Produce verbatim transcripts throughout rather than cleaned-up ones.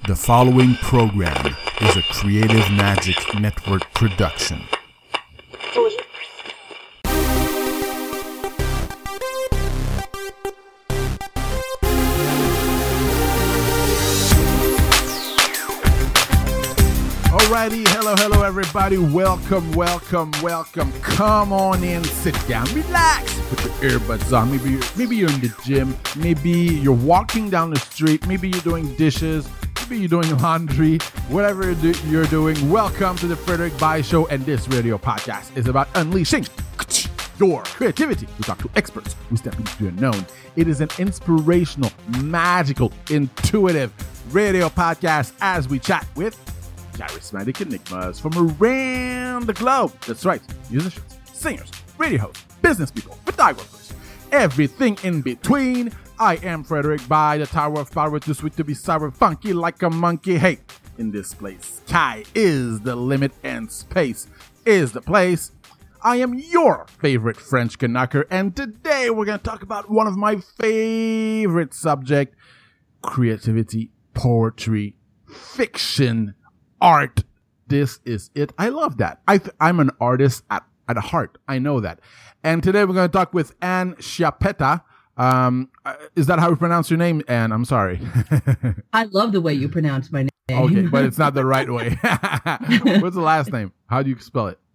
The following program is a Creative Magic Network production. Alrighty, hello, hello everybody. Welcome, welcome, welcome. Come on in, sit down, relax. Put your earbuds on. Maybe you're, maybe you're in the gym. Maybe you're walking down the street. Maybe you're doing dishes. Maybe you're doing laundry. Whatever you're doing, welcome to the Frederick Bai Show. And this radio podcast is about unleashing your creativity. We talk to experts. We step into the unknown. It is an inspirational, magical, intuitive radio podcast as we chat with charismatic enigmas from around the globe. That's right. Musicians, singers, radio hosts, business people, photographers, everything in between. I am Frederick Bai, the Tower of Power, too sweet to be sour, funky like a monkey. Hey, in this place, sky is the limit and space is the place. I am your favorite French Canucker, and today we're going to talk about one of my favorite subjects, creativity, poetry, fiction, art. This is it. I love that. I th- I'm an artist at, at heart. I know that. And today we're going to talk with Anne Chiappetta. Um, uh, is that how you pronounce your name, Anne? I'm sorry. I love the way you pronounce my name. Okay, but it's not the right way. What's the last name? How do you spell it?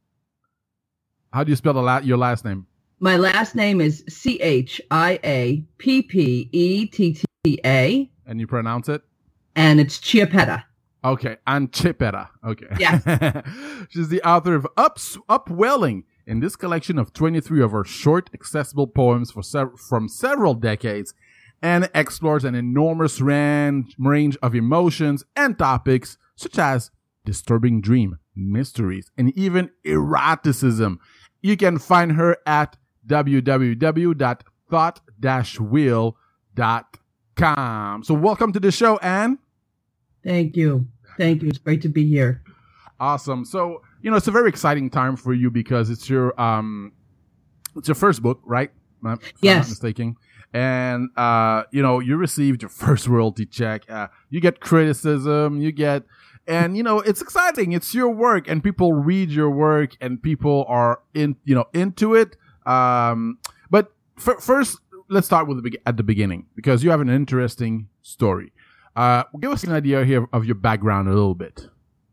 How do you spell the la- your last name? My last name is C H I A P P E T T A. And you pronounce it? And it's Chiappetta. Okay, Anne Chiappetta. Okay. Yes. She's the author of Ups, Upwelling, in this collection of twenty-three of her short, accessible poems for sev- from several decades, and explores an enormous range, range of emotions and topics such as disturbing dream, mysteries, and even eroticism. You can find her at w w w dot thought dash wheel dot com. So welcome to the show, Anne. Thank you. Thank you. It's great to be here. Awesome. So, you know, it's a very exciting time for you because it's your um, it's your first book, right? If yes. I'm not mistaken. And, uh, you know, you received your first royalty check. Uh, you get criticism. You get, and, you know, it's exciting. It's your work and people read your work and people are in, you know, into it. Um, but f- first, let's start with the be- at the beginning because you have an interesting story. Uh, give us an idea here of your background a little bit.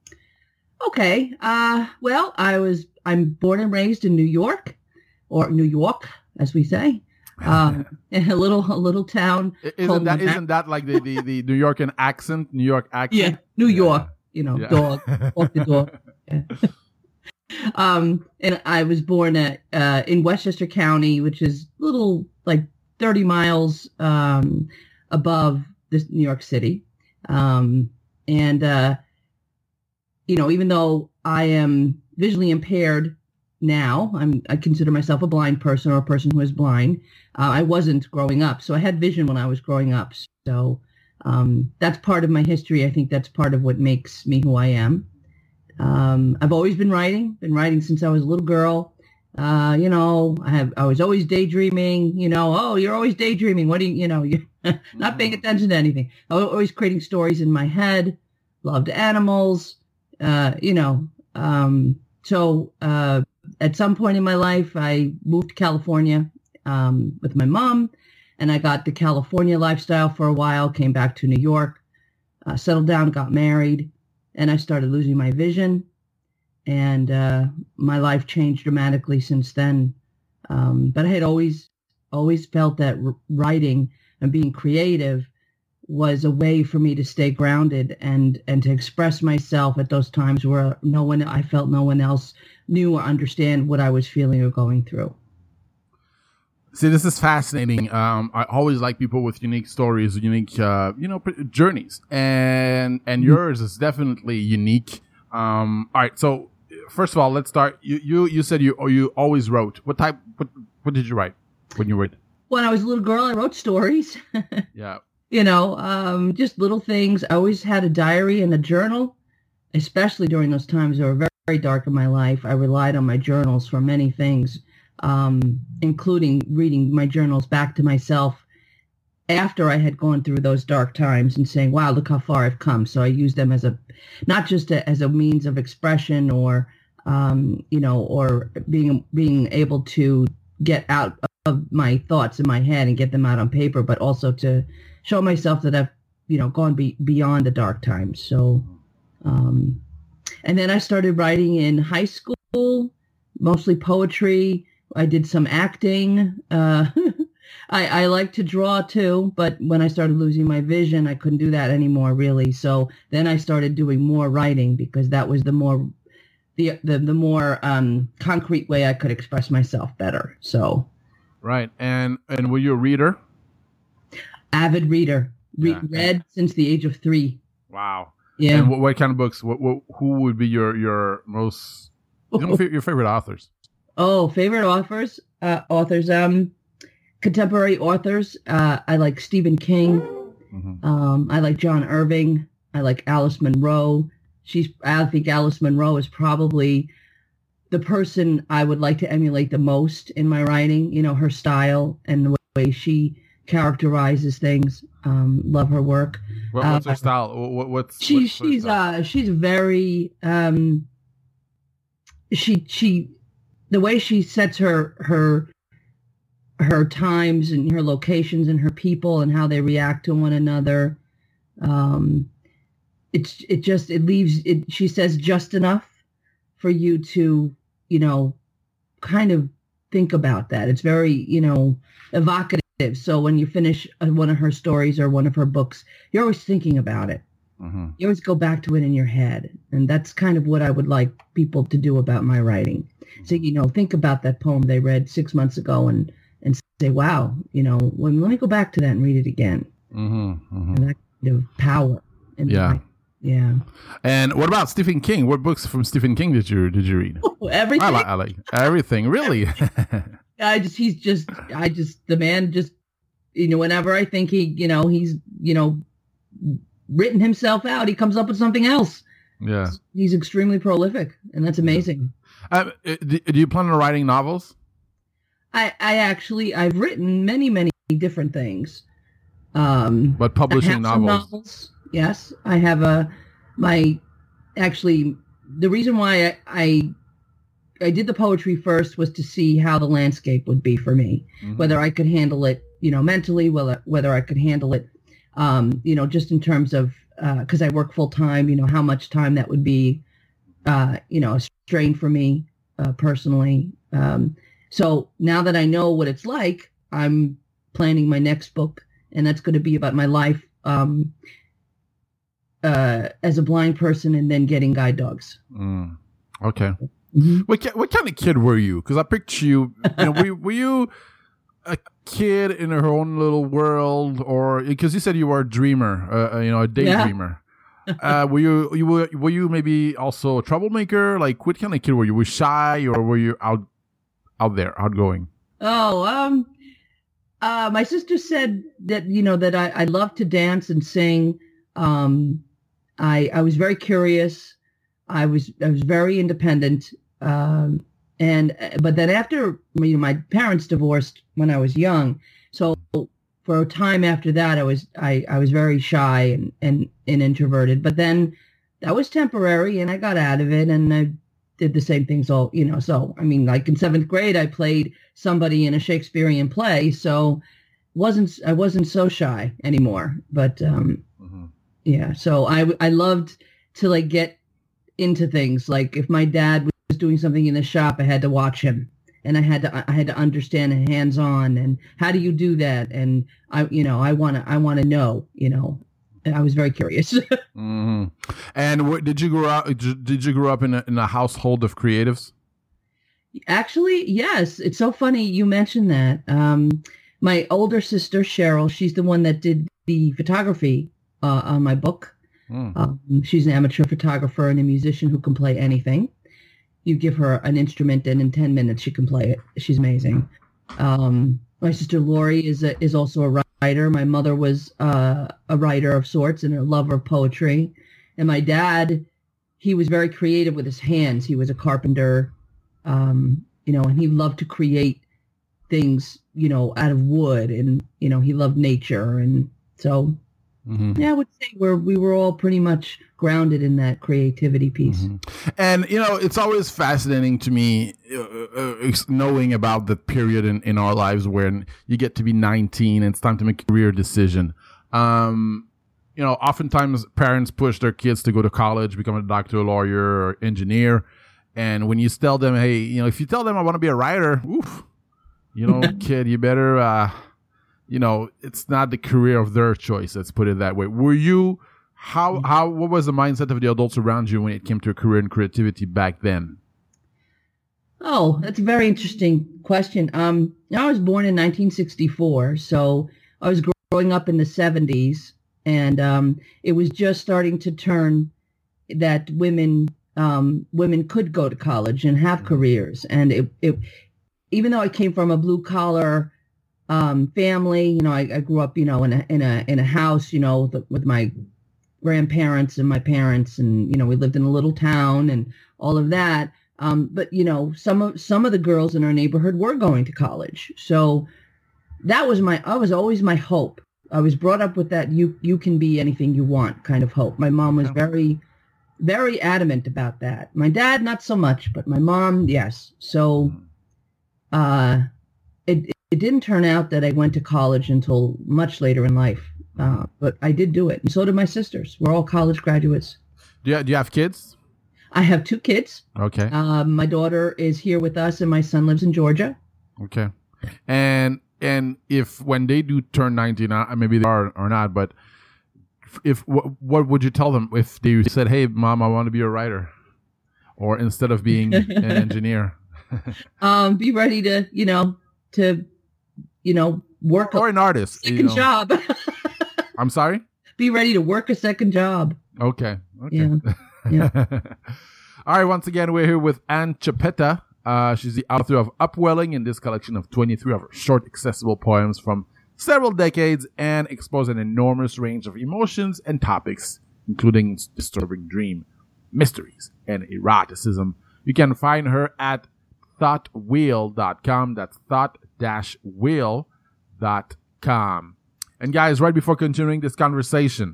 Okay. Uh, well, I was, I'm born and raised in New York, or New York, as we say, um, in a little, a little town. Isn't that, isn't that like the, the, the New Yorker accent, New York accent? Yeah. New York, yeah. You know, yeah. Dog, walk the dog. Yeah. um, and I was born at, uh, in Westchester County, which is little, like thirty miles, um, above this New York City. Um, and, uh, you know, even though I am visually impaired now, I'm, I consider myself a blind person or a person who is blind. Uh, I wasn't growing up. So I had vision when I was growing up. So, um, that's part of my history. I think that's part of what makes me who I am. Um, I've always been writing, been writing since I was a little girl. Uh, you know, I have, I was always daydreaming, you know, oh, you're always daydreaming. What do you, you know, you're not paying attention to anything. I was always creating stories in my head, loved animals, uh, you know, um, so, uh, at some point in my life, I moved to California, um, with my mom and I got the California lifestyle for a while, came back to New York, uh, settled down, got married, and I started losing my vision. And uh, my life changed dramatically since then. Um, but I had always, always felt that r- writing and being creative was a way for me to stay grounded and, and to express myself at those times where no one, I felt no one else knew or understand what I was feeling or going through. See, this is fascinating. Um, I always like people with unique stories, unique, uh, you know, journeys, and and mm-hmm. yours is definitely unique. Um, all right, so first of all, let's start. You you, you said you you always wrote. What type? What what did you write when you wrote? When I was a little girl, I wrote stories. Yeah. You know, um, just little things. I always had a diary and a journal, especially during those times that were very, very dark in my life. I relied on my journals for many things, um, including reading my journals back to myself after I had gone through those dark times and saying, wow, look how far I've come. So I use them as a, not just a, as a means of expression or, um, you know, or being, being able to get out of my thoughts in my head and get them out on paper, but also to show myself that I've, you know, gone be, beyond the dark times. So, um, and then I started writing in high school, mostly poetry. I did some acting. Uh, I, I like to draw too, but when I started losing my vision, I couldn't do that anymore, really. So then I started doing more writing because that was the more, the the, the more um, concrete way I could express myself better. So, right. And and were you a reader? Avid reader. Re- Yeah. Read since the age of three. Wow. Yeah. And what, what kind of books? What, what who would be your your most you know, your favorite authors? Oh, favorite authors, uh, authors, um, contemporary authors. Uh, I like Stephen King. Mm-hmm. Um, I like John Irving. I like Alice Munro. She's, I think Alice Munro is probably the person I would like to emulate the most in my writing. You know, her style and the way she characterizes things. Um, love her work. What, what's Uh, her style? What, what's She, what's her she's, style? uh, she's very, um, she, she, the way she sets her, her, her times and her locations and her people and how they react to one another. Um, it's, it just, it leaves it, she says just enough for you to, you know, kind of think about that. It's very, you know, evocative. So when you finish one of her stories or one of her books, you're always thinking about it. Mm-hmm. You always go back to it in your head. And that's kind of what I would like people to do about my writing. So, you know, think about that poem they read six months ago and, and say, wow, you know, well, let me go back to that and read it again. Mm-hmm. Mm-hmm. And that kind of power. In the Yeah. writing. Yeah. And what about Stephen King? What books from Stephen King did you did you read? Everything. I like I like everything. Really. I just, he's just, I just, the man just, you know, whenever I think he, you know, he's, you know, written himself out, he comes up with something else. Yeah. He's extremely prolific, and that's amazing. Uh, do, do you plan on writing novels? I, I actually, I've written many, many different things. Um, But I publishing have some novels. novels. Yes, I have a, my, actually, the reason why I, I, I did the poetry first was to see how the landscape would be for me, Mhm. whether I could handle it, you know, mentally, whether, whether I could handle it, um, you know, just in terms of, uh, cause I work full time, you know, how much time that would be, uh, you know, a strain for me, uh, personally. Um, so now that I know what it's like, I'm planning my next book, and that's going to be about my life, um, uh, as a blind person and then getting guide dogs. Mm. Okay. Mm-hmm. What ki- what kind of kid were you? Because I picture you. You know, were, were you a kid in her own little world, or because you said you were a dreamer, uh, uh, you know, a daydreamer? uh, were you you were were you maybe also a troublemaker? Like, what kind of kid were you? Were you shy, or were you out out there, outgoing? Oh, um, uh, my sister said that, you know, that I, I love to dance and sing. Um, I, I was very curious. I was, I was very independent. Um, and, but then after, you know, my parents divorced when I was young. So for a time after that, I was, I, I was very shy and, and, and introverted, but then that was temporary and I got out of it, and I did the same things all, you know, so, I mean, like in seventh grade, I played somebody in a Shakespearean play. So wasn't, I wasn't so shy anymore, but, um, Mm-hmm. yeah. So I, I loved to like get into things. Like if my dad was doing something in the shop, I had to watch him, and I had to, I had to understand and hands on, and how do you do that? And I, you know, I want to, I want to know, you know, I was very curious. Mm-hmm. And wh- did you grow up? Did you grow up in a, in a household of creatives? Actually, yes. It's so funny you mentioned that. Um, my older sister, Cheryl, she's the one that did the photography uh, on my book. Mm. Um, she's an amateur photographer and a musician who can play anything. You give her an instrument, and in ten minutes she can play it. She's amazing. Um, my sister Lori is a, is also a writer. My mother was uh, a writer of sorts and a lover of poetry. And my dad, he was very creative with his hands. He was a carpenter, um, you know, and he loved to create things, you know, out of wood, and, you know, he loved nature. And so, mm-hmm. yeah, I would say we're, we were all pretty much grounded in that creativity piece. Mm-hmm. And, you know, it's always fascinating to me uh, uh, knowing about the period in, in our lives when you get to be nineteen and it's time to make a career decision. Um, you know, oftentimes parents push their kids to go to college, become a doctor, a lawyer, or engineer. And when you tell them, hey, you know, if you tell them I want to be a writer, oof, you know, kid, you better, uh, you know, it's not the career of their choice. Let's put it that way. Were you, how, how, what was the mindset of the adults around you when it came to a career in creativity back then? Oh, that's a very interesting question. Um, I was born in nineteen sixty-four, so I was growing up in the seventies, and um, it was just starting to turn that women um, women could go to college and have careers. And it, it even though I came from a blue collar um, family, you know, I, I grew up, you know, in a in a in a house, you know, the, with my grandparents and my parents, and you know, we lived in a little town and all of that. Um, but you know, some of some of the girls in our neighborhood were going to college, so that was my. I was always my hope. I was brought up with that you you can be anything you want kind of hope. My mom was very, very adamant about that. My dad, not so much, but my mom, yes. So, uh, it it didn't turn out that I went to college until much later in life, uh, but I did do it, and so did my sisters. We're all college graduates. Do you do you have kids? I have two kids. Okay. Um, my daughter is here with us, and my son lives in Georgia. Okay. And and if when they do turn nineteen, uh, maybe they are or not, but if what, what would you tell them if they said, "Hey, Mom, I want to be a writer," or instead of being an engineer? um, be ready to, you know, to, you know, work or, or an artist, second you know. job. I'm sorry. Be ready to work a second job. Okay. Okay. Yeah. Yeah. All right. Once again, we're here with Ann Chiappetta. Uh, she's the author of Upwelling in this collection of twenty-three of her short, accessible poems from several decades and expose an enormous range of emotions and topics, including disturbing dream, mysteries, and eroticism. You can find her at thought wheel dot com. That's thought wheel dot com. And guys, right before continuing this conversation,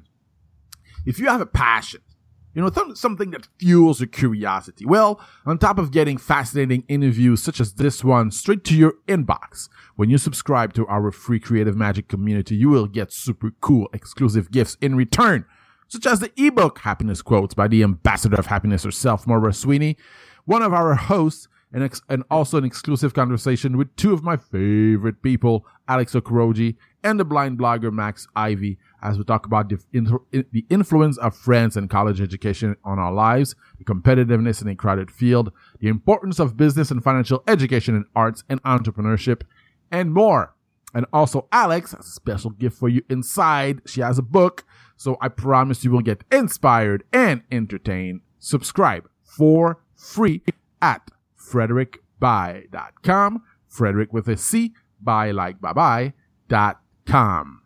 if you have a passion, you know, th- something that fuels your curiosity, well, on top of getting fascinating interviews such as this one straight to your inbox, when you subscribe to our free Creative Magic community, you will get super cool exclusive gifts in return, such as the ebook Happiness Quotes by the ambassador of happiness herself, Maura Sweeney, one of our hosts, and, ex- and also an exclusive conversation with two of my favorite people, Alex Okoroji and the blind blogger Max Ivy, as we talk about the, in- the influence of friends and college education on our lives, the competitiveness in a crowded field, the importance of business and financial education in arts and entrepreneurship, and more. And also, Alex has a special gift for you inside. She has a book, so I promise you will get inspired and entertained. Subscribe for free at frederick by dot com. Frederick with a C, by like bye bye dot com.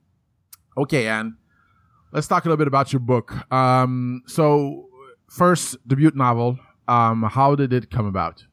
Okay, and let's talk a little bit about your book. Um, so, first debut novel. Um, how did it come about?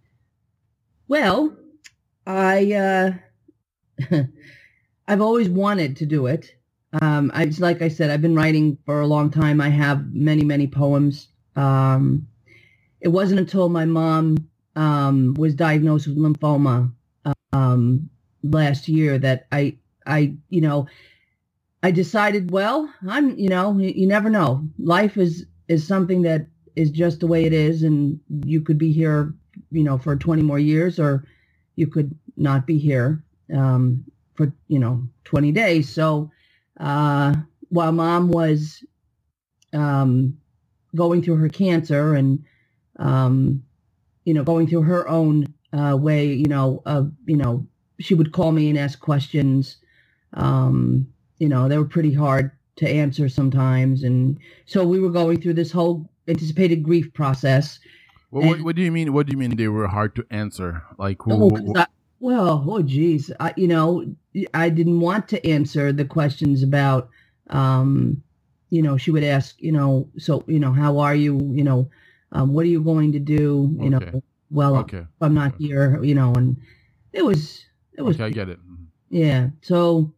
Well, I uh, I've always wanted to do it. Um, I like I said, I've been writing for a long time. I have many, many poems. Um, it wasn't until my mom um, was diagnosed with lymphoma um, last year that I, I, you know. I decided, well, I'm, you know, you, you never know. Life is, is something that is just the way it is. And you could be here, you know, for twenty more years, or you could not be here um, for, you know, twenty days. So uh, while Mom was um, going through her cancer and, um, you know, going through her own uh, way, you know, of, you know, she would call me and ask questions. Um, You know, they were pretty hard to answer sometimes. And so we were going through this whole anticipated grief process. Well, what, what do you mean? What do you mean they were hard to answer? Like, who, oh, who, I, well, oh, geez. I, you know, I didn't want to answer the questions about, um, you know, she would ask, you know, so, you know, how are you? You know, um, what are you going to do? You okay. know, well, okay. I'm not okay. here, you know, and it was, It was, okay, I get it. Yeah. So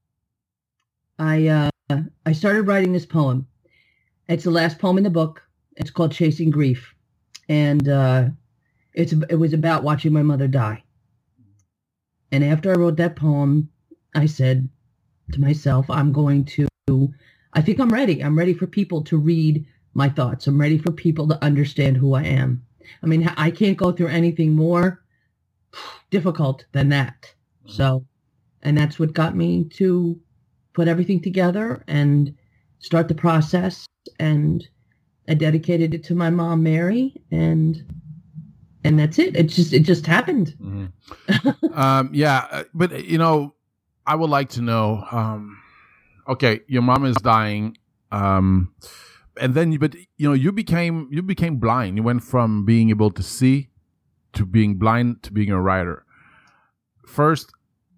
I uh, I started writing this poem. It's the last poem in the book. It's called Chasing Grief. And uh, it's it was about watching my mother die. And after I wrote that poem, I said to myself, I'm going to, I think I'm ready. I'm ready for people to read my thoughts. I'm ready for people to understand who I am. I mean, I can't go through anything more difficult than that. So, and that's what got me to put everything together and start the process. And I dedicated it to my mom, Mary, and and that's it. It just it just happened. Mm-hmm. um, yeah, but you know, I would like to know. Um, okay, your mom is dying, um, and then you, but you know, you became you became blind. You went from being able to see to being blind to being a writer. First,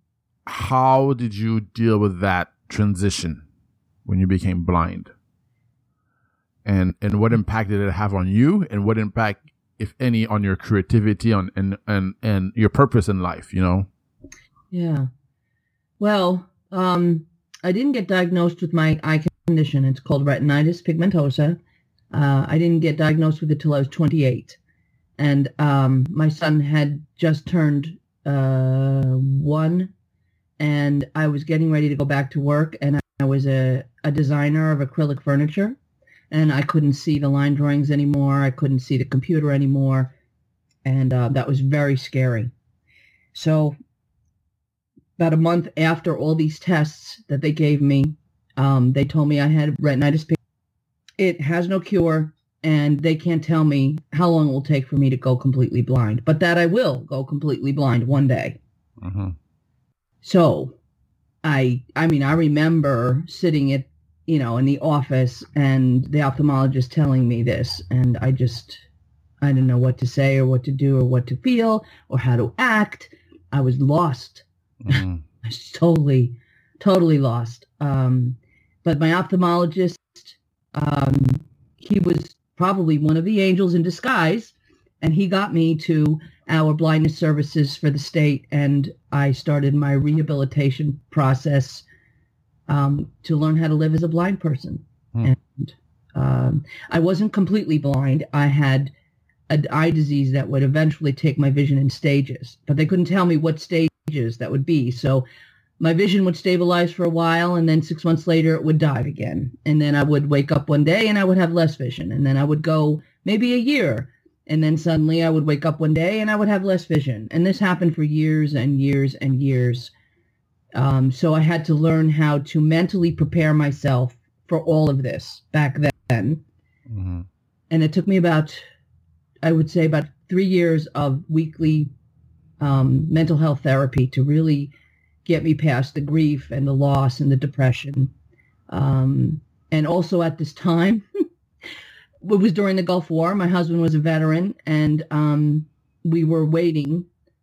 how did you deal with that transition when you became blind? And and what impact did it have on you? And what impact, if any, on your creativity on and and, and your purpose in life, you know? Yeah. Well, um, I didn't get diagnosed with my eye condition. It's called retinitis pigmentosa. Uh, I didn't get diagnosed with it till I was twenty-eight. And um, my son had just turned uh, one, and I was getting ready to go back to work, and I was a, a designer of acrylic furniture, and I couldn't see the line drawings anymore. I couldn't see the computer anymore, and uh, that was very scary. So about a month after all these tests that they gave me, um, they told me I had retinitis pigmentosa. It has no cure, and they can't tell me how long it will take for me to go completely blind, but that I will go completely blind one day. Mm-hmm. So I, I mean, I remember sitting at, you know, in the office and the ophthalmologist telling me this, and I just, I didn't know what to say or what to do or what to feel or how to act. I was lost. Mm-hmm. I was totally, totally lost. Um, but my ophthalmologist, um, he was probably one of the angels in disguise, and he got me to our blindness services for the state, and I started my rehabilitation process um, to learn how to live as a blind person. Mm. And um, I wasn't completely blind. I had an eye disease that would eventually take my vision in stages, but they couldn't tell me what stages that would be. So my vision would stabilize for a while, and then six months later it would die again. And then I would wake up one day and I would have less vision. And then I would go maybe a year, and then suddenly I would wake up one day and I would have less vision. And this happened for years and years and years. Um, so I had to learn how to mentally prepare myself for all of this back then. Mm-hmm. And it took me about, I would say about three years of weekly um, mental health therapy to really get me past the grief and the loss and the depression. Um, and also at this time, it was during the Gulf War. My husband was a veteran, and um, we were waiting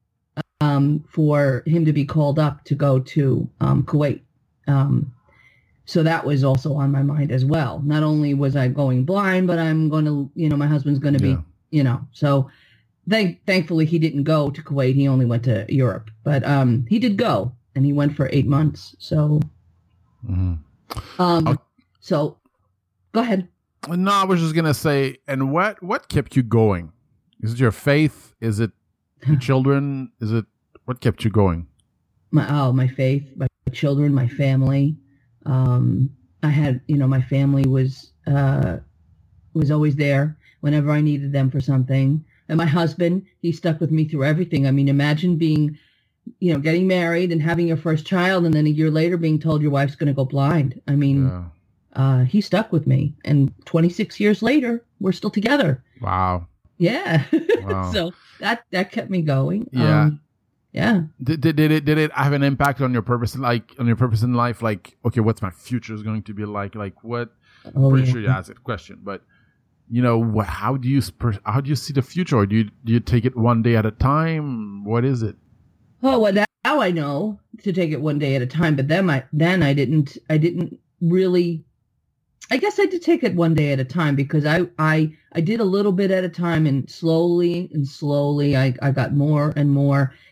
um, for him to be called up to go to um, Kuwait. Um, so that was also on my mind as well. Not only was I going blind, but I'm going to, you know, my husband's going to yeah. be, you know, so thank, thankfully he didn't go to Kuwait. He only went to Europe, but um, he did go. And he went for eight months. So, mm-hmm. um, okay. so go ahead. No, I was just gonna say, and what what kept you going? Is it your faith? Is it your children? Is it what kept you going? My oh, my faith, my children, my family. Um, I had, you know, my family was uh, was always there whenever I needed them for something. And my husband, he stuck with me through everything. I mean, imagine being, you know, getting married and having your first child, and then a year later being told your wife's going to go blind. I mean, yeah. uh, he stuck with me, and twenty-six years later, we're still together. Wow. Yeah. Wow. So that, that kept me going. Yeah. Um, yeah. Did, did, did it, did it have an impact on your purpose, like on your purpose in life? Like, okay, what's my future is going to be like? Like what, oh, I'm pretty yeah. sure you asked that question, but you know, how do you, how do you see the future? Or do you, do you take it one day at a time? What is it? Oh, well, now I know to take it one day at a time, but then I then I didn't I didn't really. I guess I did take it one day at a time because I I, I did a little bit at a time, and slowly and slowly I, I got more and more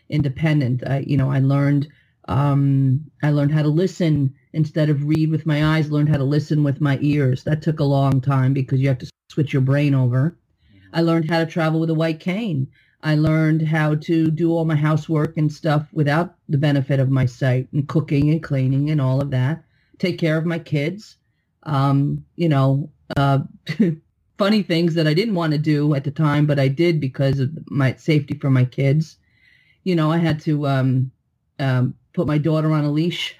independent. I, you know, I learned um, I learned how to listen instead of read with my eyes. Learned how to listen with my ears. That took a long time because you have to switch your brain over. I learned how to travel with a white cane. I learned how to do all my housework and stuff without the benefit of my sight, and cooking and cleaning and all of that. Take care of my kids. Um, you know, uh, funny things that I didn't want to do at the time, but I did because of my safety for my kids. You know, I had to um, um, put my daughter on a leash.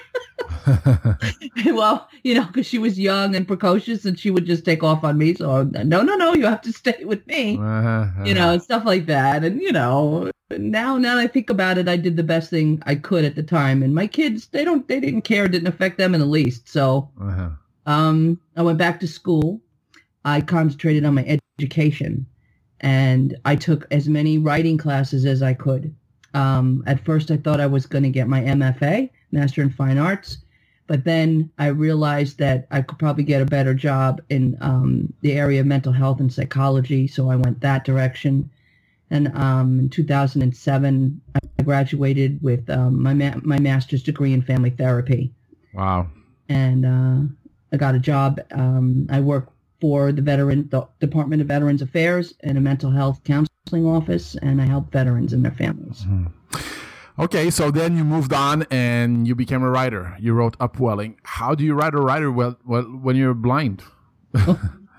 Well, you know, because she was young and precocious, and she would just take off on me. So, no, no, no, you have to stay with me. Uh-huh. You know, and stuff like that. And, you know, now, now that I think about it, I did the best thing I could at the time. And my kids, they don't, they didn't care. It didn't affect them in the least. So, uh-huh. um, I went back to school. I concentrated on my education, and I took as many writing classes as I could. Um, at first, I thought I was going to get my M F A, Master in Fine Arts. But then I realized that I could probably get a better job in um, the area of mental health and psychology, so I went that direction. And um, in two thousand seven, I graduated with um, my ma- my master's degree in family therapy. Wow! And uh, I got a job. Um, I work for the veteran the Department of Veterans Affairs in a mental health counseling office, and I help veterans and their families. Mm-hmm. Okay, so then you moved on and you became a writer. You wrote Upwelling. How do you write a writer well, well when you're blind? oh,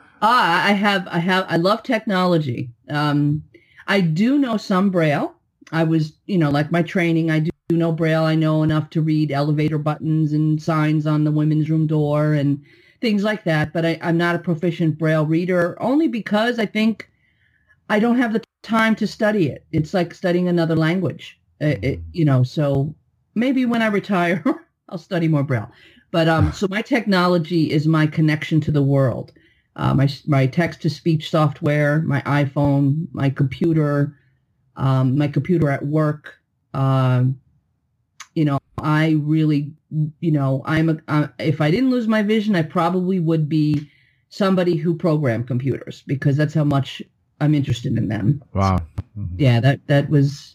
I have, I have, I love technology. Um, I do know some Braille. I was, you know, like my training, I do know Braille. I know enough to read elevator buttons and signs on the women's room door and things like that. But I, I'm not a proficient Braille reader, only because I think I don't have the time to study it. It's like studying another language. It, you know, so maybe when I retire, I'll study more Braille. But um, so my technology is my connection to the world. Uh, my my text-to-speech software, my iPhone, my computer, um, my computer at work. Um, you know, I really, you know, I'm a, uh, if I didn't lose my vision, I probably would be somebody who programmed computers, because that's how much I'm interested in them. Wow. Mm-hmm. Yeah, that that was.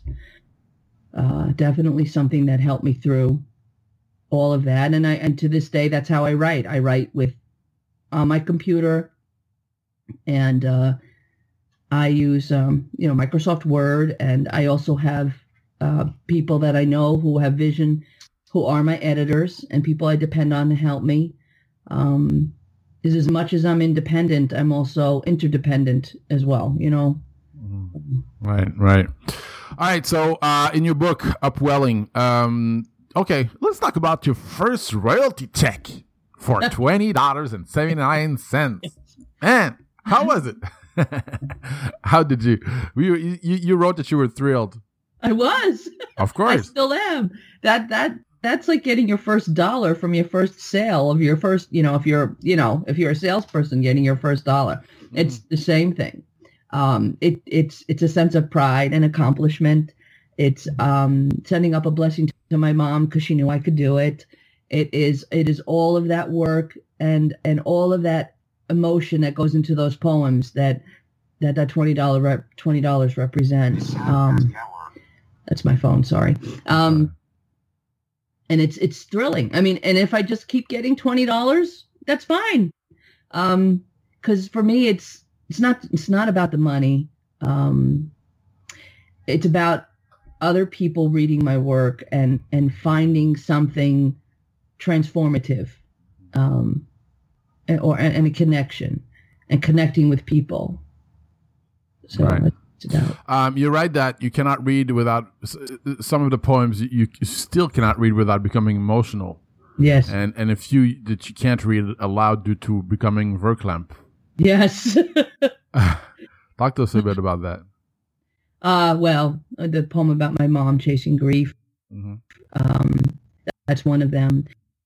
Uh, definitely something that helped me through all of that. And I, and to this day, that's how I write. I write with on my computer, and uh, I use, um, you know, Microsoft Word. And I also have uh, people that I know who have vision, who are my editors, and people I depend on to help me. Um, is as much as I'm independent, I'm also interdependent as well, you know? Right, right. All right, so uh, in your book, Upwelling, um, okay, let's talk about your first royalty check for twenty dollars and seventy-nine cents. Man, how was it? How did you, you, you, you wrote that you were thrilled. I was. Of course. I still am. That, that, that's like getting your first dollar from your first sale of your first, you know, if you're, you know, if you're a salesperson getting your first dollar, mm. It's the same thing. Um, it, it's, it's a sense of pride and accomplishment. It's, um, sending up a blessing to my mom because she knew I could do it. It is, it is all of that work and, and all of that emotion that goes into those poems that, that, that twenty dollars rep, twenty dollars represents. Um, that's my phone. Sorry. Um, and it's, it's thrilling. I mean, and if I just keep getting twenty dollars, that's fine. Um, cause for me, it's, It's not, it's not about the money. Um, it's about other people reading my work and, and finding something transformative, um, and, or, and a connection and connecting with people. So right. that's what it's about. Um, you're right that you cannot read without, some of the poems you, you still cannot read without becoming emotional. Yes. And, and a few that you can't read aloud due to becoming verklempt. Yes. Talk to us a bit about that. Uh, well, the poem about my mom chasing grief. Mm-hmm. Um, that's one of them.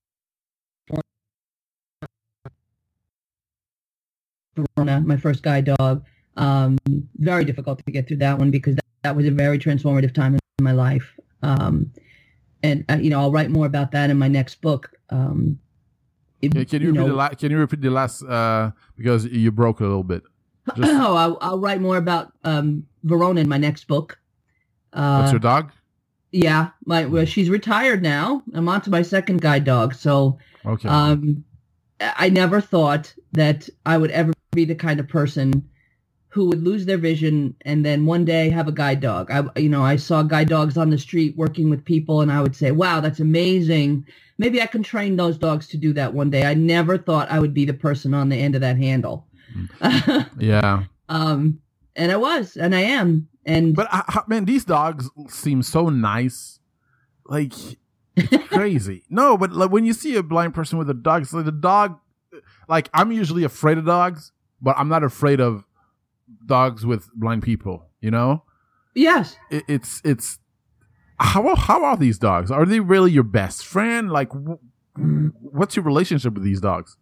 Verona, my first guide dog. Um, very difficult to get through that one because that, that was a very transformative time in my life. Um, and uh, you know, I'll write more about that in my next book. Um, It, can, can you, you repeat know, the la- Can you repeat the last uh, because you broke a little bit? Just... Oh, I'll, I'll write more about um, Verona in my next book. Uh, What's your dog? Yeah, my well, she's retired now. I'm on to my second guide dog. So, okay. um, I never thought that I would ever be the kind of person who would lose their vision and then one day have a guide dog. I, you know, I saw guide dogs on the street working with people, and I would say, "Wow, that's amazing. Maybe I can train those dogs to do that one day." I never thought I would be the person on the end of that handle. Yeah. Um, and I was, and I am. And but uh, man, these dogs seem so nice, like it's crazy. No, but like when you see a blind person with a dog, it's like the dog. Like I'm usually afraid of dogs, but I'm not afraid of dogs with blind people. You know? Yes. It, it's it's how how are these dogs? Are they really your best friend? Like, w- what's your relationship with these dogs?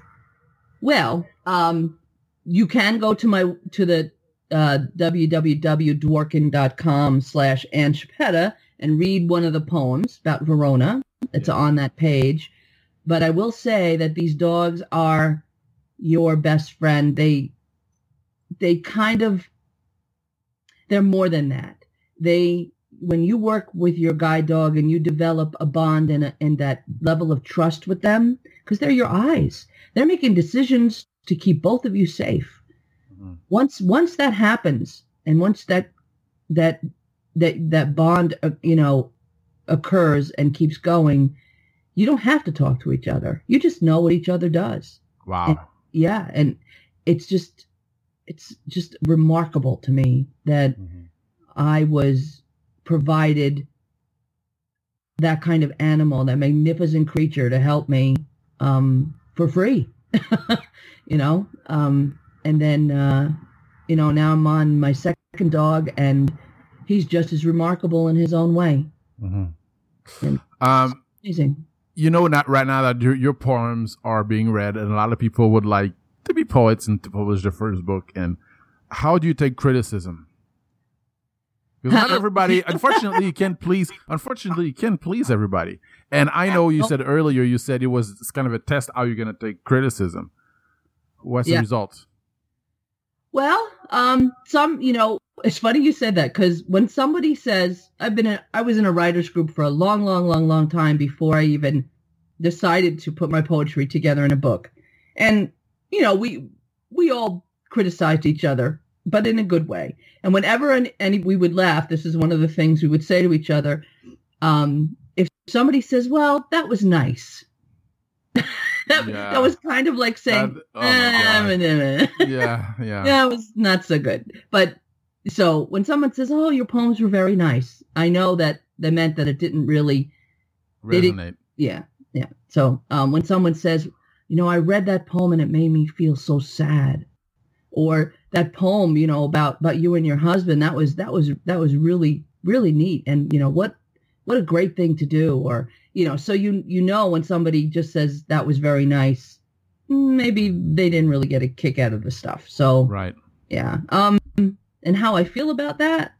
Well, um, you can go to my to the. Uh, www.dworkin.com slash Ann Chiappetta and read one of the poems about Verona. It's yeah. on that page. But I will say that these dogs are your best friend. They, they kind of, they're more than that. They, when you work with your guide dog and you develop a bond and, a, and that level of trust with them, because they're your eyes, they're making decisions to keep both of you safe. Once once that happens, and once that that that that bond, uh, you know, occurs and keeps going, you don't have to talk to each other. You just know what each other does. Wow. And, yeah, and it's just it's just remarkable to me that mm-hmm. I was provided that kind of animal, that magnificent creature, to help me um, for free. you know. Um, And then, uh, you know, now I'm on my second dog, and he's just as remarkable in his own way. Mm-hmm. Um, amazing. You know, not right now that your, your poems are being read, and a lot of people would like to be poets and to publish their first book. And how do you take criticism? Because not everybody, unfortunately, you can't please. Unfortunately, you can't please everybody. And I know you said earlier, you said it was it's kind of a test how you're going to take criticism. What's yeah. the result? Well, um, some, you know, it's funny you said that, because when somebody says, I've been, a, I was in a writer's group for a long, long, long, long time before I even decided to put my poetry together in a book. And, you know, we, we all criticized each other, but in a good way. And whenever any, any we would laugh, this is one of the things we would say to each other. Um, if somebody says, well, that was nice. That, yeah. that was kind of like saying, that, oh eh, yeah, yeah. That was not so good. But so when someone says, oh, your poems were very nice, I know that that meant that it didn't really resonate. Yeah, yeah. So um, when someone says, you know, I read that poem and it made me feel so sad, or that poem, you know, about, about you and your husband, that was that was that was really, really neat. And, you know, what what a great thing to do. Or, you know, so you you know when somebody just says that was very nice, maybe they didn't really get a kick out of the stuff. So right, yeah. Um, and how I feel about that,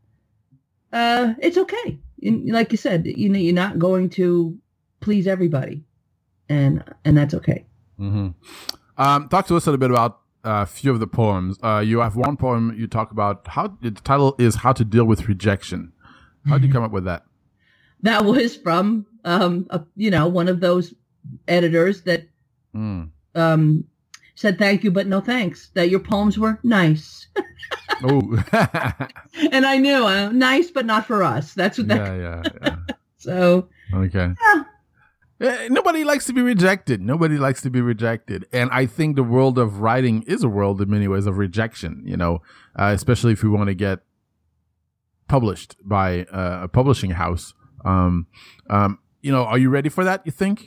uh, it's okay. You, like you said, you know, you're not going to please everybody, and and that's okay. Mm-hmm. Um, talk to us a little bit about a few of the poems. Uh, you have one poem you talk about how the title is "How to Deal with Rejection." How did you come up with that? That was from, um, a, you know, one of those editors that mm. um, said thank you, but no thanks, that your poems were nice. Oh. And I knew, uh, nice, but not for us. That's what that. Yeah, yeah, yeah. So. Okay. Yeah. Uh, nobody likes to be rejected. Nobody likes to be rejected. And I think the world of writing is a world in many ways of rejection, you know, uh, especially if we want to get published by uh, a publishing house. Um, um, you know, are you ready for that, you think?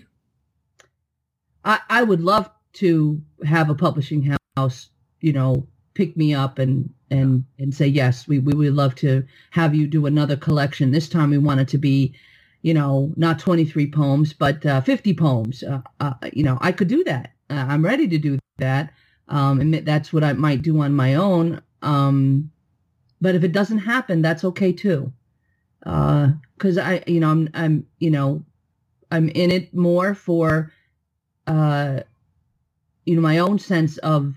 I, I would love to have a publishing house, you know, pick me up and, and, and say, yes, we, we would love to have you do another collection. This time we want it to be, you know, not twenty-three poems, but uh, fifty poems. Uh, uh, you know, I could do that. Uh, I'm ready to do that. Um, and that's what I might do on my own. Um, but if it doesn't happen, that's okay too. Uh, cause I, you know, I'm, I'm, you know, I'm in it more for, uh, you know, my own sense of,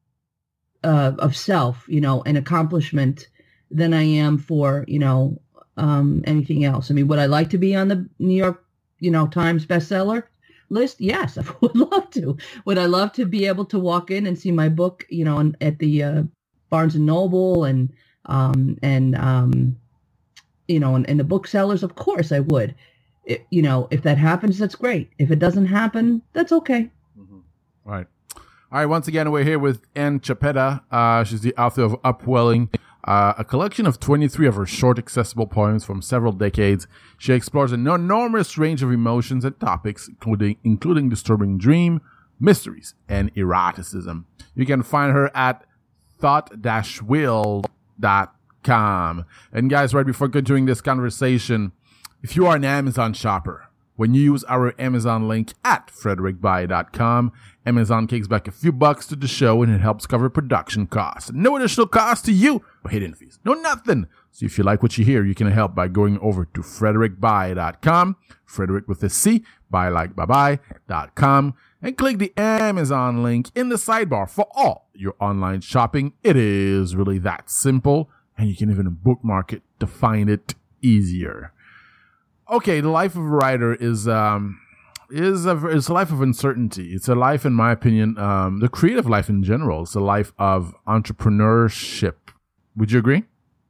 uh, of self, you know, and accomplishment than I am for, you know, um, anything else. I mean, would I like to be on the New York, you know, Times bestseller list? Yes, I would love to. Would I love to be able to walk in and see my book, you know, at the uh, Barnes and Noble and um, and um, you know, and, and the booksellers? Of course, I would. It, you know, if that happens, that's great. If it doesn't happen, that's okay. Mm-hmm. Right. All right. Once again, we're here with Ann Chiappetta. Uh, she's the author of Upwelling, uh, a collection of twenty-three of her short, accessible poems from several decades. She explores an enormous range of emotions and topics, including including disturbing dream, mysteries, and eroticism. You can find her at thought dash will dot com. And guys, right before continuing this conversation, if you are an Amazon shopper, when you use our Amazon link at frederick buy dot com, Amazon kicks back a few bucks to the show and it helps cover production costs. No additional cost to you or hidden fees. No nothing. So if you like what you hear, you can help by going over to frederick buy dot com, Frederick with a C, buy like bye bye dot com, and click the Amazon link in the sidebar for all your online shopping. It is really that simple, and you can even bookmark it to find it easier. Okay, the life of a writer is um is a is a life of uncertainty. It's a life, in my opinion, um, the creative life in general. It's a life of entrepreneurship. Would you agree?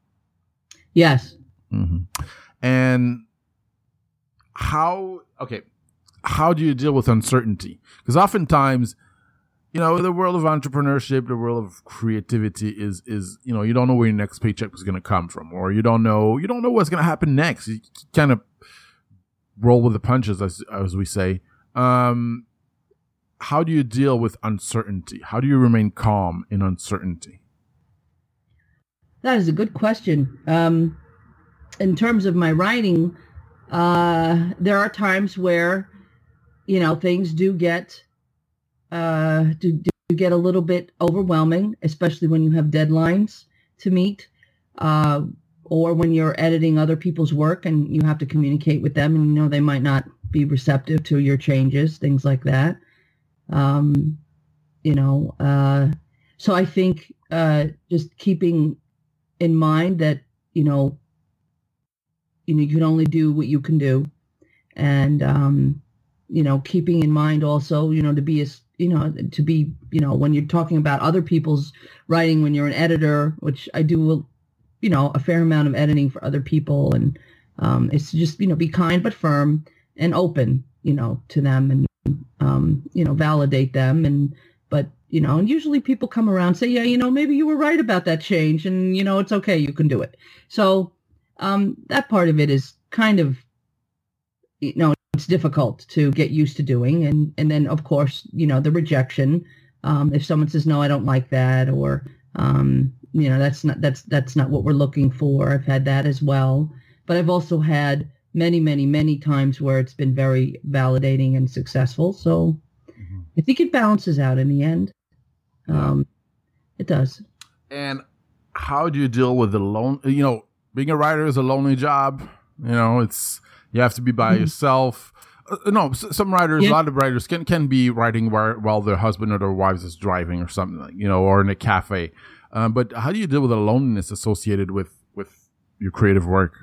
Yes. Mm-hmm. And how? Okay, how do you deal with uncertainty? Because oftentimes, you know, the world of entrepreneurship, the world of creativity is, is, you know, you don't know where your next paycheck is going to come from, or you don't know, you don't know what's going to happen next. You kind of roll with the punches, as, as we say. Um, how do you deal with uncertainty? How do you remain calm in uncertainty? That is a good question. Um, in terms of my writing, uh, there are times where, you know, things do get, Uh, do, do get a little bit overwhelming, especially when you have deadlines to meet, uh, or when you're editing other people's work and you have to communicate with them and you know they might not be receptive to your changes, things like that. Um, you know, uh, so I think uh, just keeping in mind that, you know, you know, you can only do what you can do, and um, you know, keeping in mind also, you know, to be as you know, to be, you know, when you're talking about other people's writing, when you're an editor, which I do, you know, a fair amount of editing for other people. And um, it's just, you know, be kind but firm and open, you know, to them and, um, you know, validate them. And, but, you know, and usually people come around and say, yeah, you know, maybe you were right about that change and, you know, it's okay. You can do it. So um, that part of it is kind of, you know, it's difficult to get used to doing. And, and then, of course, you know, the rejection. Um, if someone says, no, I don't like that, or, um, you know, that's not, that's, that's not what we're looking for. I've had that as well. But I've also had many, many, many times where it's been very validating and successful. So mm-hmm. I think it balances out in the end. Um, it does. And how do you deal with the lone, you know, being a writer is a lonely job. You know, it's, you have to be by mm-hmm. yourself. Uh, no, s- some writers, yeah. a lot of writers can, can be writing while, while their husband or their wives is driving or something, like, you know, or in a cafe. Um, but how do you deal with the loneliness associated with, with your creative work?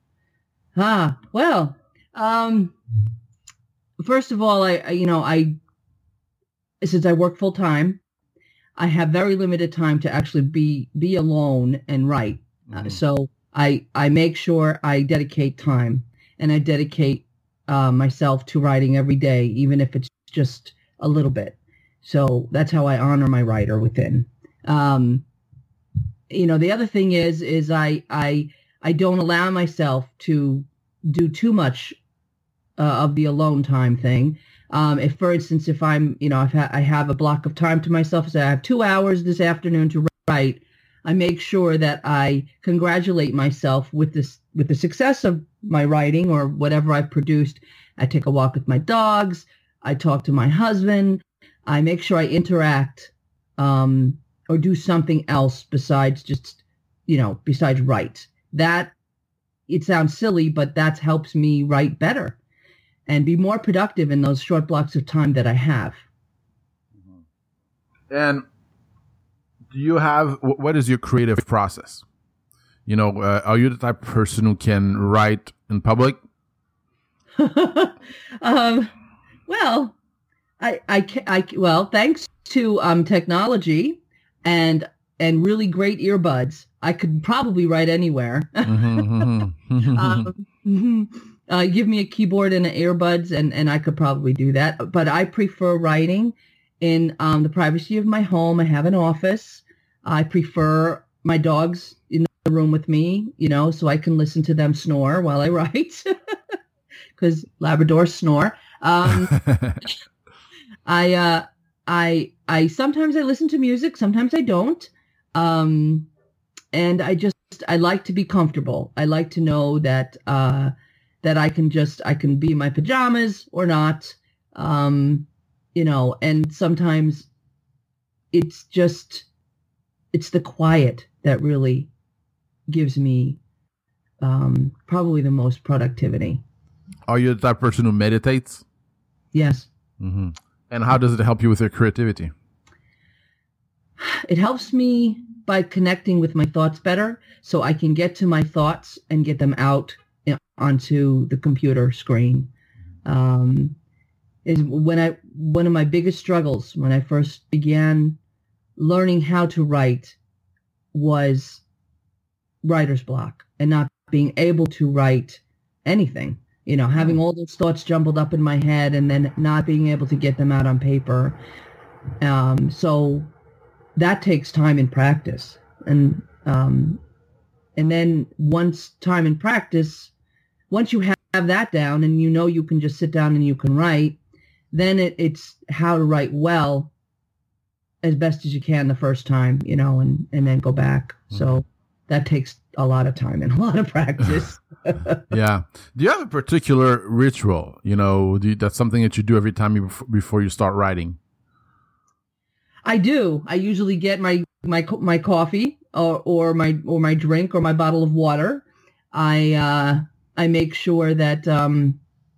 Ah, well, um, first of all, I, I, you know, I, since I work full time, I have very limited time to actually be, be alone and write. Mm-hmm. Uh, so I, I make sure I dedicate time. And I dedicate uh, myself to writing every day, even if it's just a little bit. So that's how I honor my writer within. Um, you know, the other thing is, is I, I, I don't allow myself to do too much uh, of the alone time thing. Um, if, for instance, if I'm, you know, if I have a block of time to myself, say I have two hours this afternoon to write, I make sure that I congratulate myself with this, with the success of my writing or whatever I've produced. I take a walk with my dogs. I talk to my husband. I make sure I interact um, or do something else besides just, you know, besides write. That, it sounds silly, but that helps me write better and be more productive in those short blocks of time that I have. And do you have, what is your creative process? You know, uh, are you the type of person who can write in public? um, well, I, I, I, well, thanks to um, technology and and really great earbuds, I could probably write anywhere. mm-hmm. um, uh, give me a keyboard and an earbuds, and, and I could probably do that. But I prefer writing in um, the privacy of my home. I have an office. I prefer my dogs in the room with me, you know, so I can listen to them snore while I write, because Labradors snore. Um, I, uh, I, I, sometimes I listen to music, sometimes I don't. Um, and I just, I like to be comfortable. I like to know that, uh, that I can just, I can be in my pajamas or not. Um, you know, and sometimes it's just, it's the quiet that really gives me, um, probably the most productivity. Are you the type of person who meditates? Yes. Mm-hmm. And how does it help you with your creativity? It helps me by connecting with my thoughts better, so I can get to my thoughts and get them out in, onto the computer screen. Um, is when I one of my biggest struggles when I first began learning how to write was writer's block and not being able to write anything. You know, having all those thoughts jumbled up in my head and then not being able to get them out on paper. Um, so that takes time and practice. And um, and then once time and practice, once you have, have that down and you know you can just sit down and you can write, then it, it's how to write well as best as you can the first time, you know, and, and then go back. Mm-hmm. So that takes a lot of time and a lot of practice. Yeah. Do you have a particular ritual? You know, do you, that's something that you do every time you, before you start writing? I do. I usually get my my my coffee or or my or my drink or my bottle of water. I uh, I make sure that um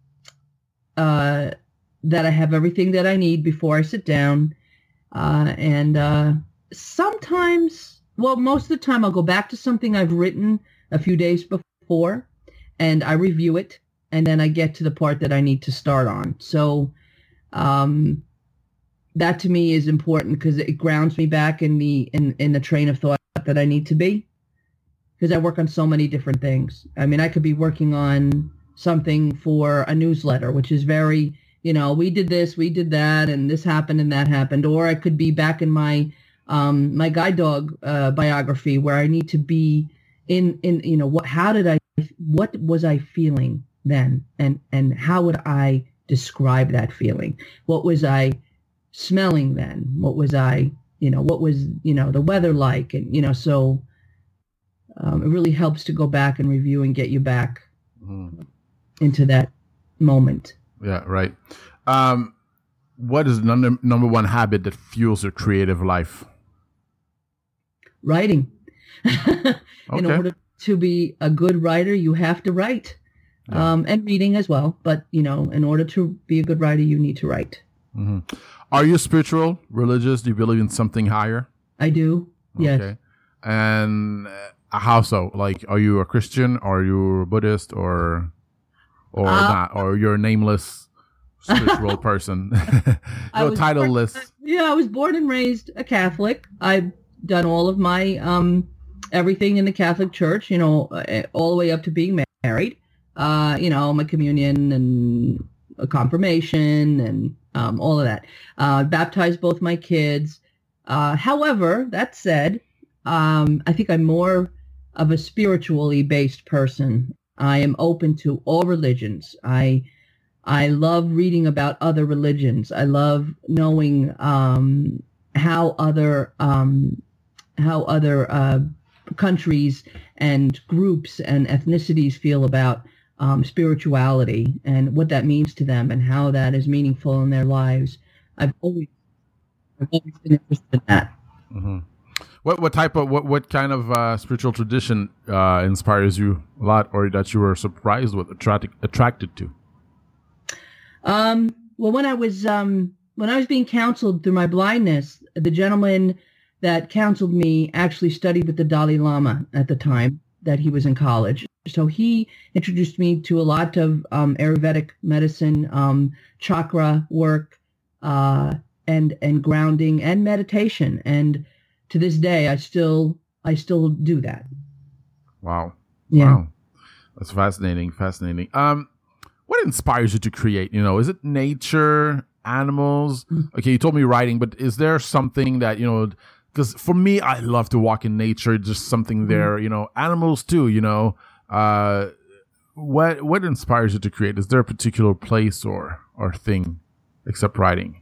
uh that I have everything that I need before I sit down. Uh, and uh, sometimes, well, most of the time I'll go back to something I've written a few days before and I review it, and then I get to the part that I need to start on. So um, that to me is important because it grounds me back in the in, in the train of thought that I need to be, because I work on so many different things. I mean, I could be working on something for a newsletter, which is very, you know, we did this, we did that, and this happened and that happened. Or I could be back in my um, my guide dog uh, biography where I need to be in, in, you know, what, how did I, what was I feeling then? And, and how would I describe that feeling? What was I smelling then? What was I, you know, what was, you know, the weather like? And, you know, so um, it really helps to go back and review and get you back mm. into that moment. Yeah, right. Um, what is the number, number one habit that fuels your creative life? Writing. Okay. In order to be a good writer, you have to write. Yeah. Um, and reading as well. But, you know, in order to be a good writer, you need to write. Mm-hmm. Are you spiritual, religious? Do you believe in something higher? I do, yes. Okay. And uh, how so? Like, are you a Christian? Or are you a Buddhist? Or or uh, not? Or you're a nameless spiritual person? No, titleless. Born, yeah, I was born and raised a Catholic. I've done all of my, um, everything in the Catholic Church, you know, all the way up to being married. Uh, you know, my communion and a confirmation and um, all of that. Uh, baptized both my kids. Uh, however, that said, um, I think I'm more of a spiritually based person. I am open to all religions. I I love reading about other religions. I love knowing um, how other um, how other uh, countries and groups and ethnicities feel about um, spirituality and what that means to them and how that is meaningful in their lives. I've always I've always been interested in that. Mm-hmm. What what type of what what kind of uh, spiritual tradition uh, inspires you a lot, or that you were surprised with, attracted attracted to? Um, well, when I was um, when I was being counseled through my blindness, the gentleman that counseled me actually studied with the Dalai Lama at the time, that he was in college. So he introduced me to a lot of um, Ayurvedic medicine, um, chakra work, uh, and and grounding and meditation. And to this day, I still I still do that. Wow. Yeah. Wow. That's fascinating. Fascinating. Um, what inspires you to create? You know, is it nature, animals? Okay, you told me writing, but is there something that, you know, because for me, I love to walk in nature, just something there, you know, animals too, you know. Uh, what what inspires you to create? Is there a particular place or or thing except writing?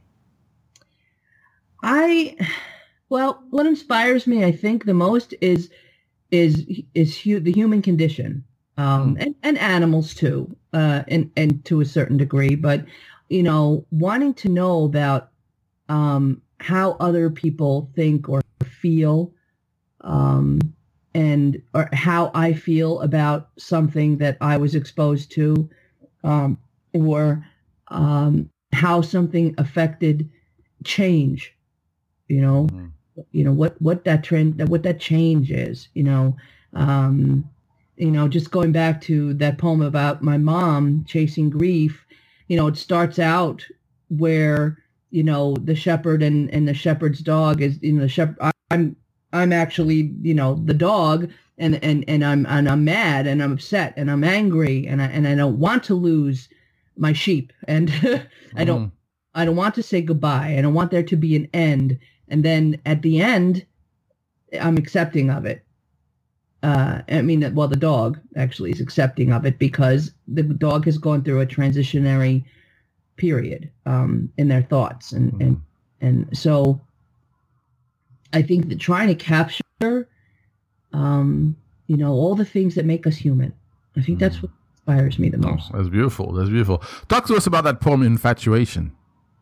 I, well, what inspires me, I think, the most is is is hu- the human condition, um, mm. and, and animals too, uh, and and to a certain degree. But you know, wanting to know about um, how other people think or feel, um, and or how I feel about something that I was exposed to, um, or um, how something affected change. You know, mm. you know what what that trend, what that change is. You know, um, you know, just going back to that poem about my mom chasing grief. You know, it starts out where, you know, the shepherd and, and the shepherd's dog is, you know, the shepherd. I'm I'm actually, you know, the dog, and, and, and I'm and I'm mad and I'm upset and I'm angry and I and I don't want to lose my sheep, and mm. I don't I don't want to say goodbye. I don't want there to be an end. And then at the end, I'm accepting of it. Uh, I mean, well, the dog actually is accepting of it because the dog has gone through a transitionary period um, in their thoughts. And, mm. and, and so I think that trying to capture, um, you know, all the things that make us human, I think mm. that's what inspires me the most. Oh, that's beautiful. That's beautiful. Talk to us about that poem, Infatuation.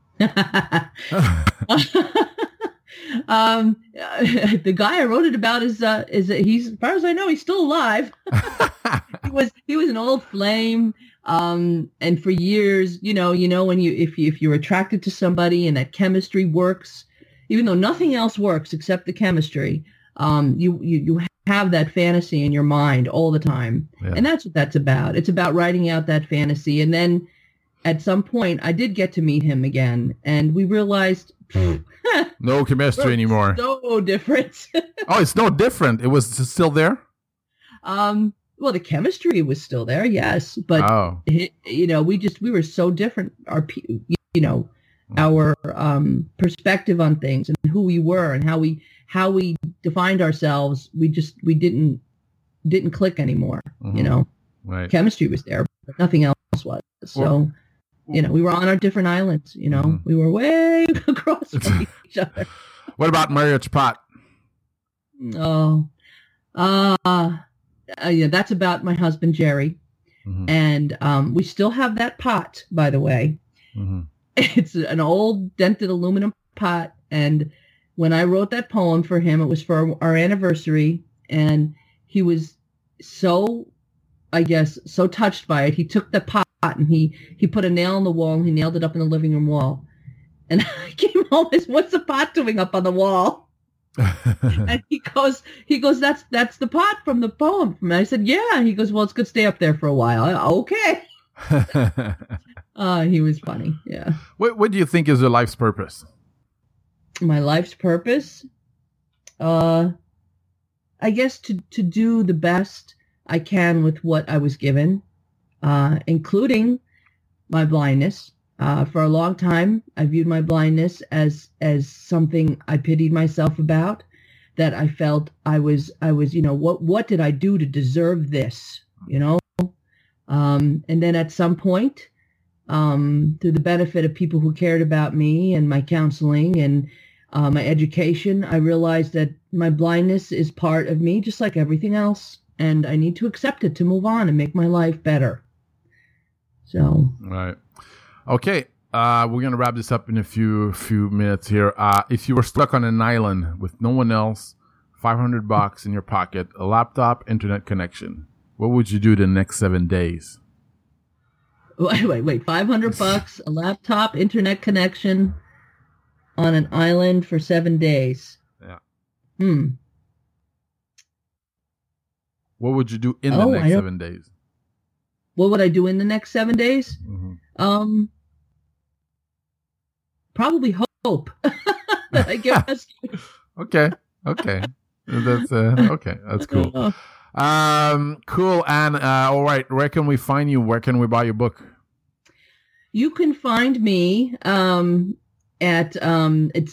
um, the guy I wrote it about is uh, is he's, as far as I know, he's still alive. he was he was an old flame, um, and for years, you know, you know, when you if you if you're attracted to somebody and that chemistry works, even though nothing else works except the chemistry, um, you you you have that fantasy in your mind all the time, yeah. And that's what that's about. It's about writing out that fantasy, and then at some point, I did get to meet him again, and we realized. No chemistry anymore. So different. Oh, it's no different. It was still there? Um, well, the chemistry was still there, yes. But, oh. it, you know, we just, we were so different. Our, you know, our um, perspective on things and who we were and how we, how we defined ourselves. We just, we didn't, didn't click anymore, mm-hmm. you know. Right. Chemistry was there, but nothing else was. So... Well, you know, we were on our different islands, you know, mm-hmm. we were way across from each other. What about Mario Chapat? Oh, uh, uh, yeah, that's about my husband, Jerry. Mm-hmm. And um, we still have that pot, by the way. Mm-hmm. It's an old dented aluminum pot. And when I wrote that poem for him, it was for our anniversary. And he was so, I guess, so touched by it. He took the pot. And he, he put a nail in the wall and he nailed it up in the living room wall. And I came home and said, what's the pot doing up on the wall? And he goes, he goes, that's, that's the pot from the poem. And I said, yeah. And he goes, well, it's good to stay up there for a while. I, okay. uh, he was funny. Yeah. What, what do you think is your life's purpose? My life's purpose? Uh, I guess to, to do the best I can with what I was given. Uh, including my blindness. Uh, for a long time, I viewed my blindness as as something I pitied myself about. That I felt I was I was you know what what did I do to deserve this? You know, um, and then at some point, um, through the benefit of people who cared about me and my counseling and uh, my education, I realized that my blindness is part of me, just like everything else, and I need to accept it to move on and make my life better. So right, okay. Uh, we're gonna wrap this up in a few few minutes here. Uh, if you were stuck on an island with no one else, five hundred bucks in your pocket, a laptop, internet connection, what would you do the next seven days? Wait, wait, wait. Five hundred bucks, a laptop, internet connection, on an island for seven days. Yeah. Hmm. What would you do in oh, the next seven days? What would I do in the next seven days? Mm-hmm. Um, probably hope that I get rescued. Okay. Okay. That's uh, okay. That's cool. Um, cool. And uh, all right, where can we find you? Where can we buy your book? You can find me um, at um, it's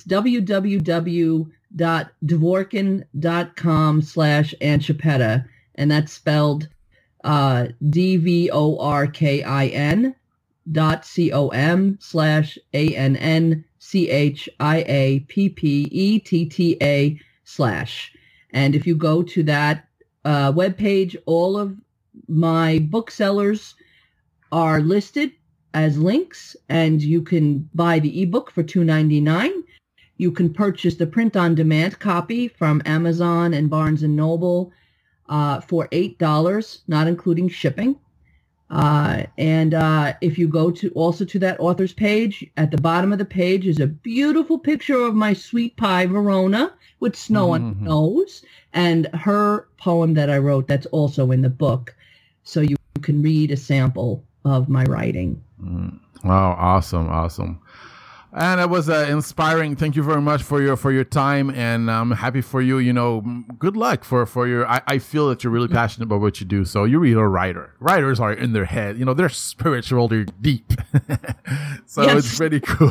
www.dvorkin.com slash Anchipeta, and that's spelled uh, D V O R K I N dot C O M slash A N N C H I A P P E T T A slash. And if you go to that uh, webpage, all of my booksellers are listed as links, and you can buy the ebook for two dollars and ninety-nine cents. You can purchase the print-on-demand copy from Amazon and Barnes and Noble uh, for eight dollars, not including shipping. Uh, and uh, if you go to also to that author's page, at the bottom of the page is a beautiful picture of my sweet pie, Verona, with snow mm-hmm. on her nose, and her poem that I wrote that's also in the book. So you can read a sample of my writing. Mm. Wow, awesome, awesome. And it was uh, inspiring. Thank you very much for your for your time, and I'm happy for you. You know, good luck for, for your. I, I feel that you're really passionate about what you do. So you're really a writer. Writers are in their head. You know, they're spiritual. They're deep. So yes. It's pretty cool.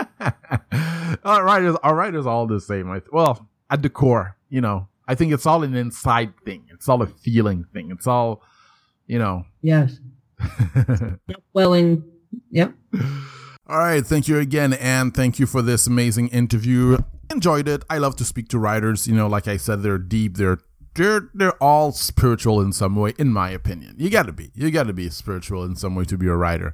Our writers, our writers, are all the same. I, well, at the core, you know, I think it's all an inside thing. It's all a feeling thing. It's all, you know. Yes. Welling. Yep. All right. Thank you again. And thank you for this amazing interview. Enjoyed it. I love to speak to writers. You know, like I said, they're deep. They're, they're, they're all spiritual in some way, in my opinion. You gotta be, you gotta be spiritual in some way to be a writer.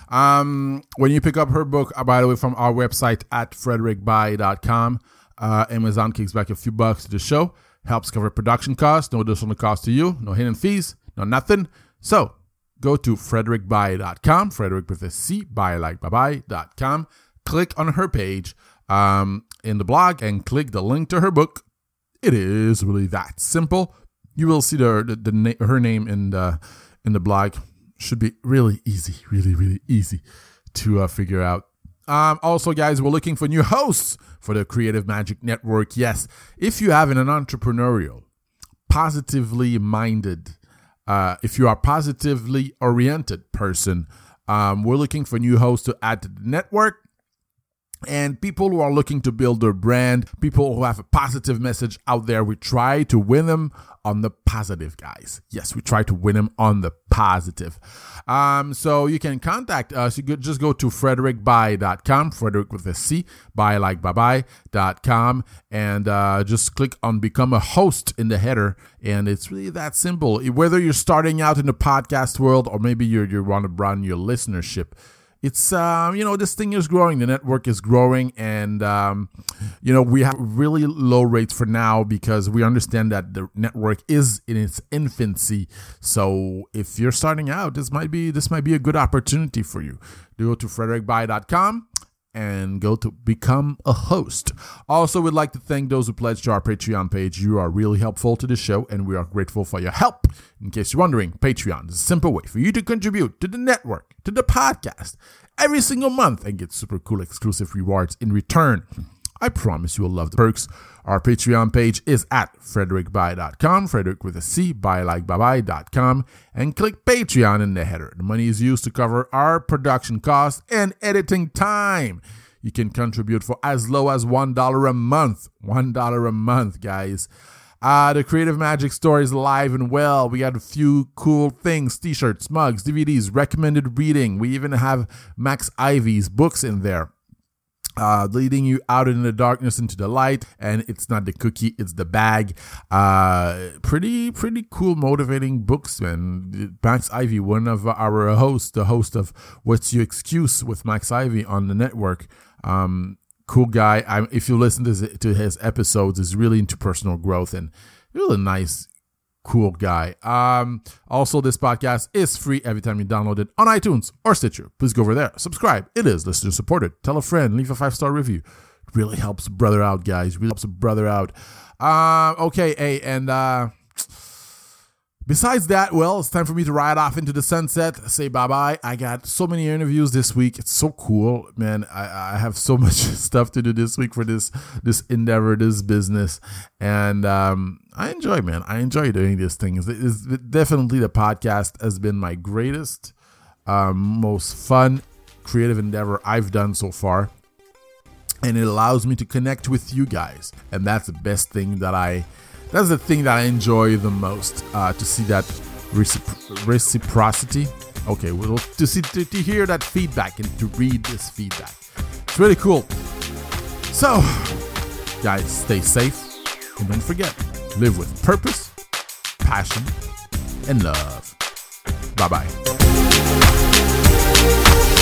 Um, when you pick up her book, uh, by the way, from our website at frederick by dot com, uh, Amazon kicks back a few bucks to the show, helps cover production costs, no additional cost to you, no hidden fees, no nothing. So, go to frederick by dot com, Frederick with a C, buy like bye dot com. Click on her page um, in the blog and click the link to her book. It is really that simple. You will see the, the, the na- her name in the in the blog. Should be really easy, really, really easy to uh, figure out. Um, also, guys, we're looking for new hosts for the Creative Magic Network. Yes, if you have an entrepreneurial, positively minded, Uh, if you are a positively oriented person, um, we're looking for new hosts to add to the network, and people who are looking to build their brand, people who have a positive message out there. We try to win them on the positive, guys. Yes, we try to win them on the positive. Um, so you can contact us. You could just go to frederick by dot com, Frederick with a C, buy like bye dot com, and uh, just click on become a host in the header. And it's really that simple. Whether you're starting out in the podcast world or maybe you're, you want to broaden your listenership, it's, um, you know, this thing is growing. The network is growing. And, um, you know, we have really low rates for now because we understand that the network is in its infancy. So if you're starting out, this might be this might be a good opportunity for you. Go to frederick by dot com and go to become a host. Also, we'd like to thank those who pledged to our Patreon page. You are really helpful to the show, and we are grateful for your help. In case you're wondering, Patreon is a simple way for you to contribute to the network, to the podcast, every single month and get super cool exclusive rewards in return. I promise you will love the perks. Our Patreon page is at frederick by dot com, Frederick with a C, buy like bye dot com, and click Patreon in the header. The money is used to cover our production costs and editing time. You can contribute for as low as one dollar a month. one dollar a month, guys. Uh, the Creative Magic store is live and well. We got a few cool things, t-shirts, mugs, D V Ds, recommended reading. We even have Max Ivy's books in there. Uh, leading you out in the darkness into the light, and it's not the cookie, it's the bag. Uh, pretty, pretty cool, motivating books, man. Max Ivy, one of our hosts, the host of What's Your Excuse with Max Ivy on the network. Um, cool guy. I, if you listen to his, to his episodes, is really into personal growth and really nice, cool guy. Um, also, this podcast is free every time you download it on iTunes or Stitcher. Please go over there, subscribe. It is listener supported. Tell a friend, leave a five-star review. It really helps a brother out, guys. Really helps a brother out. Uh, okay, hey, and uh, Besides that, well, it's time for me to ride off into the sunset, say bye-bye. I got so many interviews this week. It's so cool, man. I, I have so much stuff to do this week for this this endeavor, this business. And um, I enjoy, man. I enjoy doing these things. It's definitely the podcast has been my greatest, um, most fun, creative endeavor I've done so far. And it allows me to connect with you guys. And that's the best thing that I... That's the thing that I enjoy the most, uh, to see that recipro- reciprocity. Okay, well, to see to, to hear that feedback and to read this feedback. It's really cool. So, guys, stay safe and don't forget, live with purpose, passion, and love. Bye-bye.